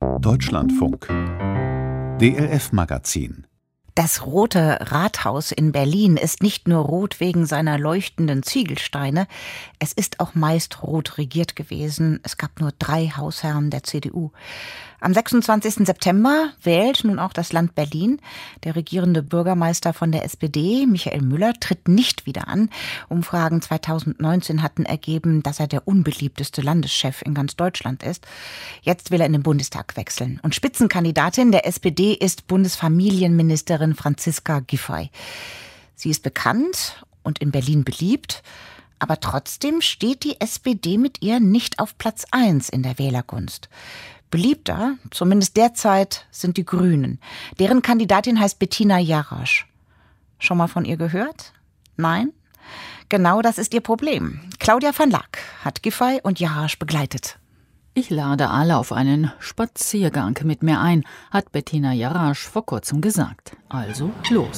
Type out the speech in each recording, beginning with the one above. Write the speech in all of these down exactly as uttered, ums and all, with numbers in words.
Deutschlandfunk D L F-Magazin. Das Rote Rathaus in Berlin ist nicht nur rot wegen seiner leuchtenden Ziegelsteine, es ist auch meist rot regiert gewesen. Es gab nur drei Hausherren der C D U. Am sechsundzwanzigsten September wählt nun auch das Land Berlin. Der regierende Bürgermeister von der S P D, Michael Müller, tritt nicht wieder an. Umfragen zweitausendneunzehn hatten ergeben, dass er der unbeliebteste Landeschef in ganz Deutschland ist. Jetzt will er in den Bundestag wechseln. Und Spitzenkandidatin der S P D ist Bundesfamilienministerin Franziska Giffey. Sie ist bekannt und in Berlin beliebt, aber trotzdem steht die S P D mit ihr nicht auf Platz eins in der Wählergunst. Beliebter, zumindest derzeit, sind die Grünen. Deren Kandidatin heißt Bettina Jarasch. Schon mal von ihr gehört? Nein? Genau das ist ihr Problem. Claudia van Laak hat Giffey und Jarasch begleitet. Ich lade alle auf einen Spaziergang mit mir ein, hat Bettina Jarasch vor kurzem gesagt. Also los.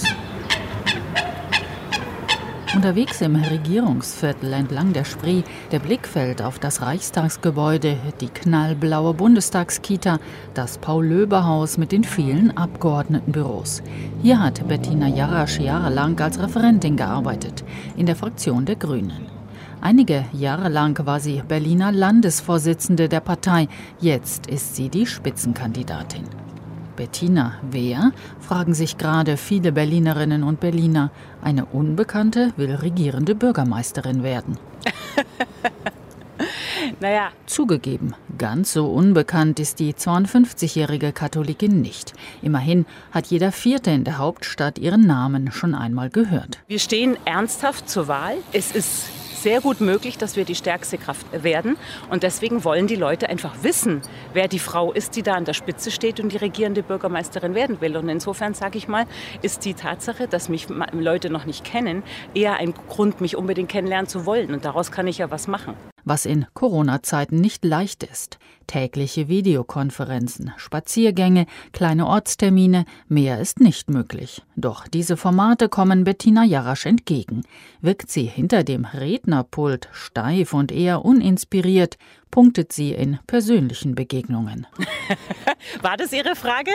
Unterwegs im Regierungsviertel entlang der Spree, der Blick fällt auf das Reichstagsgebäude, die knallblaue Bundestagskita, das Paul-Löbe-Haus mit den vielen Abgeordnetenbüros. Hier hat Bettina Jarasch jahrelang als Referentin gearbeitet, in der Fraktion der Grünen. Einige Jahre lang war sie Berliner Landesvorsitzende der Partei, jetzt ist sie die Spitzenkandidatin. Bettina, wer? Fragen sich gerade viele Berlinerinnen und Berliner. Eine Unbekannte will regierende Bürgermeisterin werden. Naja. Zugegeben, ganz so unbekannt ist die zweiundfünfzigjährige Katholikin nicht. Immerhin hat jeder Vierte in der Hauptstadt ihren Namen schon einmal gehört. Wir stehen ernsthaft zur Wahl. Es ist sehr gut möglich, dass wir die stärkste Kraft werden. Und deswegen wollen die Leute einfach wissen, wer die Frau ist, die da an der Spitze steht und die regierende Bürgermeisterin werden will. Und insofern, sage ich mal, ist die Tatsache, dass mich Leute noch nicht kennen, eher ein Grund, mich unbedingt kennenlernen zu wollen. Und daraus kann ich ja was machen. Was in Corona-Zeiten nicht leicht ist. Tägliche Videokonferenzen, Spaziergänge, kleine Ortstermine, mehr ist nicht möglich. Doch diese Formate kommen Bettina Jarasch entgegen. Wirkt sie hinter dem Rednerpult steif und eher uninspiriert, punktet sie in persönlichen Begegnungen. War das Ihre Frage?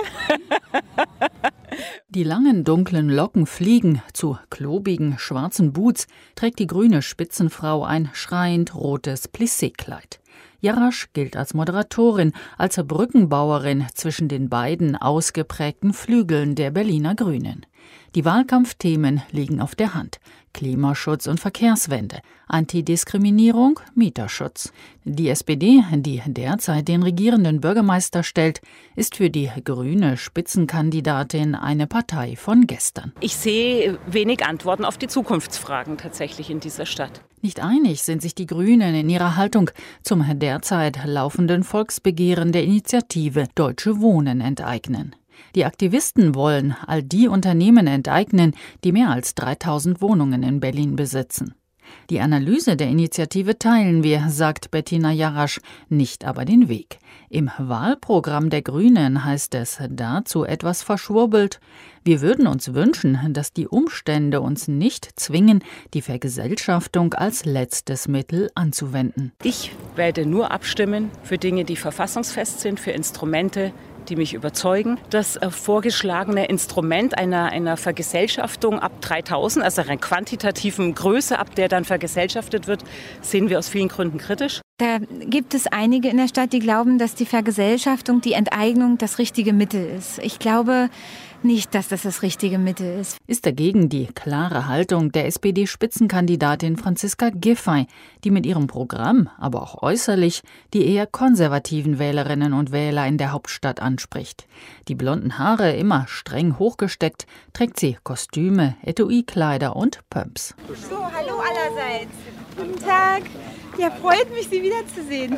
Die langen dunklen Locken fliegen, zu klobigen schwarzen Boots trägt die grüne Spitzenfrau ein schreiend rotes Plissé-Kleid. Jarasch gilt als Moderatorin, als Brückenbauerin zwischen den beiden ausgeprägten Flügeln der Berliner Grünen. Die Wahlkampfthemen liegen auf der Hand. Klimaschutz und Verkehrswende, Antidiskriminierung, Mieterschutz. Die S P D, die derzeit den regierenden Bürgermeister stellt, ist für die grüne Spitzenkandidatin eine Partei von gestern. Ich sehe wenig Antworten auf die Zukunftsfragen tatsächlich in dieser Stadt. Nicht einig sind sich die Grünen in ihrer Haltung zum derzeit laufenden Volksbegehren der Initiative Deutsche Wohnen enteignen. Die Aktivisten wollen all die Unternehmen enteignen, die mehr als dreitausend Wohnungen in Berlin besitzen. Die Analyse der Initiative teilen wir, sagt Bettina Jarasch, nicht aber den Weg. Im Wahlprogramm der Grünen heißt es dazu etwas verschwurbelt: Wir würden uns wünschen, dass die Umstände uns nicht zwingen, die Vergesellschaftung als letztes Mittel anzuwenden. Ich werde nur abstimmen für Dinge, die verfassungsfest sind, für Instrumente, die mich überzeugen. Das äh, vorgeschlagene Instrument einer, einer Vergesellschaftung ab dreitausend, also einer quantitativen Größe, ab der dann vergesellschaftet wird, sehen wir aus vielen Gründen kritisch. Da gibt es einige in der Stadt, die glauben, dass die Vergesellschaftung, die Enteignung das richtige Mittel ist. Ich glaube nicht, dass das das richtige Mittel ist. Ist dagegen die klare Haltung der S P D-Spitzenkandidatin Franziska Giffey, die mit ihrem Programm, aber auch äußerlich, die eher konservativen Wählerinnen und Wähler in der Hauptstadt anspricht. Die blonden Haare immer streng hochgesteckt, trägt sie Kostüme, Etui-Kleider und Pumps. So, hallo allerseits. Guten Tag. Ja, freut mich, Sie wiederzusehen.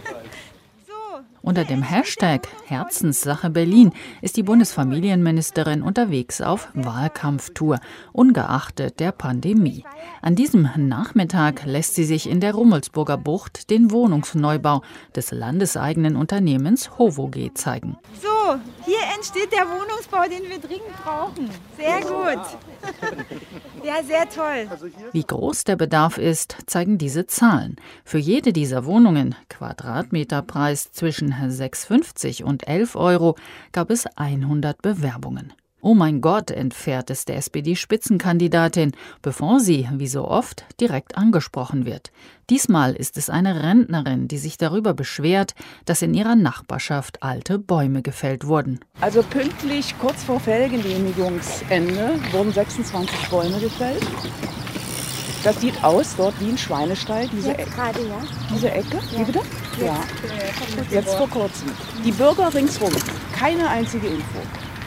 Unter dem Hashtag Herzenssache Berlin ist die Bundesfamilienministerin unterwegs auf Wahlkampftour, ungeachtet der Pandemie. An diesem Nachmittag lässt sie sich in der Rummelsburger Bucht den Wohnungsneubau des landeseigenen Unternehmens HOVOG zeigen. So, hier entsteht der Wohnungsbau, den wir dringend brauchen. Sehr gut. Ja, sehr toll. Wie groß der Bedarf ist, zeigen diese Zahlen. Für jede dieser Wohnungen, Quadratmeterpreis zwischen sechs fünfzig und elf Euro, gab es hundert Bewerbungen. Oh mein Gott, entfährt es der S P D-Spitzenkandidatin, bevor sie, wie so oft, direkt angesprochen wird. Diesmal ist es eine Rentnerin, die sich darüber beschwert, dass in ihrer Nachbarschaft alte Bäume gefällt wurden. Also pünktlich kurz vor Fellgenehmigungsende wurden sechsundzwanzig Bäume gefällt. Das sieht aus dort wie ein Schweinestall, diese Ecke. Gerade, ja. Diese Ecke, Ja. wie bitte? Jetzt, Ja, äh, jetzt vor kurzem. Die Bürger ringsrum, keine einzige Info.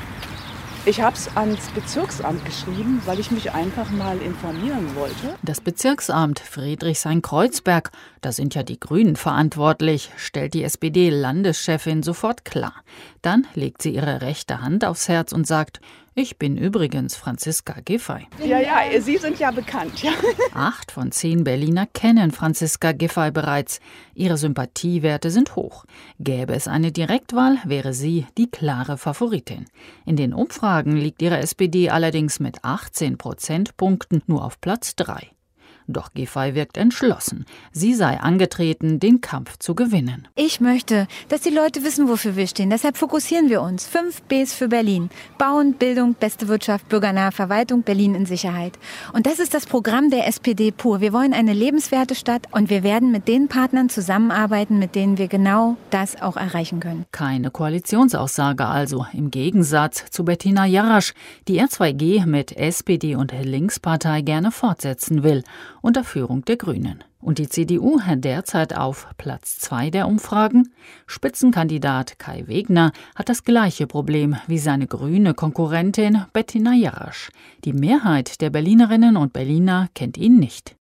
Ich habe es ans Bezirksamt geschrieben, weil ich mich einfach mal informieren wollte. Das Bezirksamt Friedrichshain-Kreuzberg, da sind ja die Grünen verantwortlich, stellt die S P D-Landeschefin sofort klar. Dann legt sie ihre rechte Hand aufs Herz und sagt: Ich bin übrigens Franziska Giffey. Ja, ja, Sie sind ja bekannt, ja. Acht von zehn Berliner kennen Franziska Giffey bereits. Ihre Sympathiewerte sind hoch. Gäbe es eine Direktwahl, wäre sie die klare Favoritin. In den Umfragen liegt ihre S P D allerdings mit achtzehn Prozentpunkten nur auf Platz drei. Doch Giffey wirkt entschlossen. Sie sei angetreten, den Kampf zu gewinnen. Ich möchte, dass die Leute wissen, wofür wir stehen. Deshalb fokussieren wir uns. Fünf Bs für Berlin. Bauen, Bildung, beste Wirtschaft, bürgernahe Verwaltung, Berlin in Sicherheit. Und das ist das Programm der S P D pur. Wir wollen eine lebenswerte Stadt und wir werden mit den Partnern zusammenarbeiten, mit denen wir genau das auch erreichen können. Keine Koalitionsaussage also, im Gegensatz zu Bettina Jarasch, die R zwei G mit S P D und Linkspartei gerne fortsetzen will, unter Führung der Grünen. Und die C D U hat derzeit auf Platz zwei der Umfragen. Spitzenkandidat Kai Wegner hat das gleiche Problem wie seine grüne Konkurrentin Bettina Jarasch. Die Mehrheit der Berlinerinnen und Berliner kennt ihn nicht.